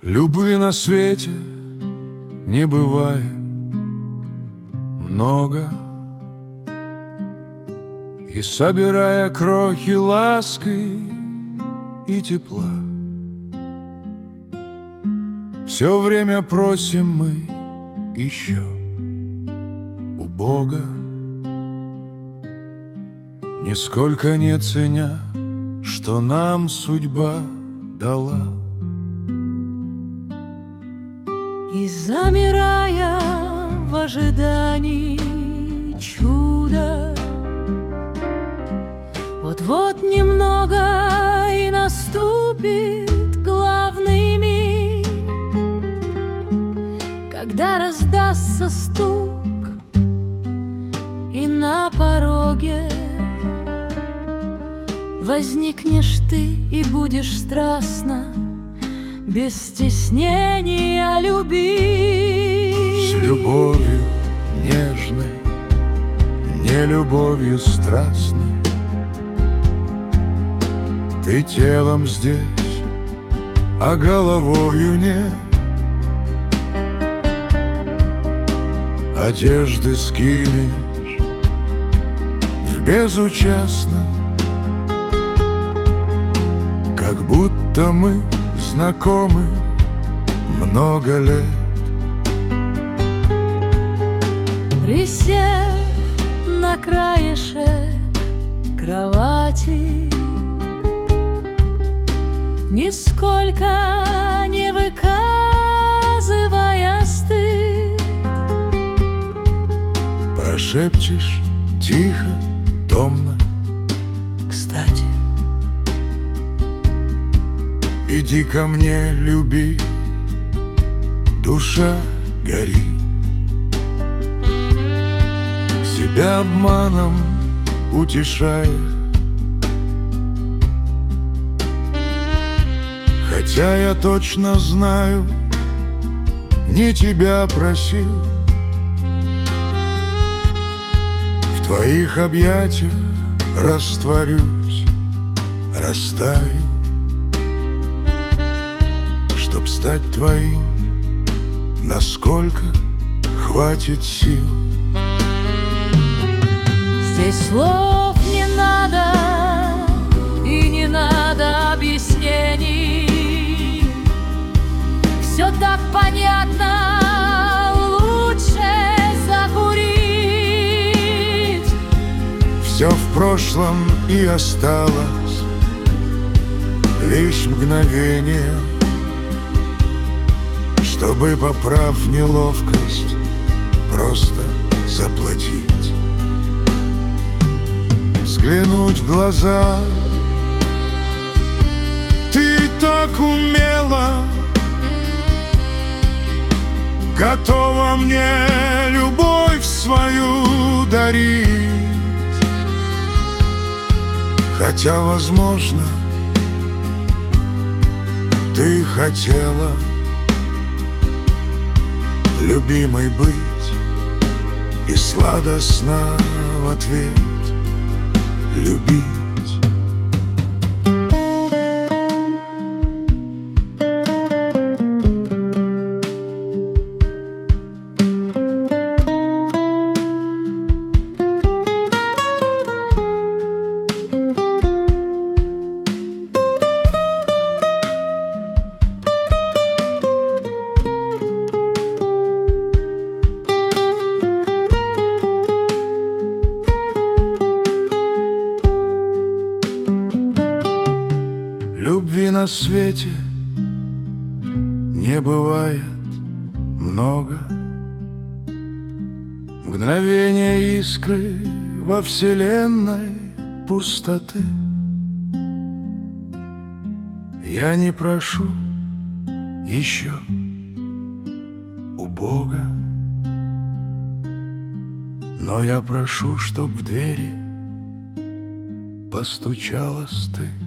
Любви на свете не бывает много, и собирая крохи ласки и тепла, все время просим мы еще у Бога, нисколько не ценя, что нам судьба дала. И замирая в ожидании чуда, вот-вот немного и наступит главный миг, когда раздастся стук, и на пороге возникнешь ты и будешь страстно, без стеснения любить. С любовью нежной, не любовью страстной, ты телом здесь, а головою нет. Одежды скинешь в безучастном, как будто мы знакомы много лет. Присев на краешек кровати, нисколько не выказывая стыд, прошепчешь тихо, томно: кстати, иди ко мне, люби, душа горит. Себя обманом утешая, хотя я точно знаю, не тебя просил. В твоих объятиях растворюсь, растаю, чтоб стать твоим, насколько хватит сил. здесь слов не надо и не надо объяснений, все так понятно, лучше закурить. Все в прошлом и осталось лишь мгновение, чтобы, поправ неловкость, просто заплатить. Взглянуть в глаза ты так умело, готова мне любовь свою дарить. Хотя, возможно, ты хотела любимой быть, и сладостно в ответ любить. Любви на свете не бывает много, мгновения искры во вселенной пустоты. Я не прошу еще у Бога, но я прошу, чтоб в двери постучалась ты.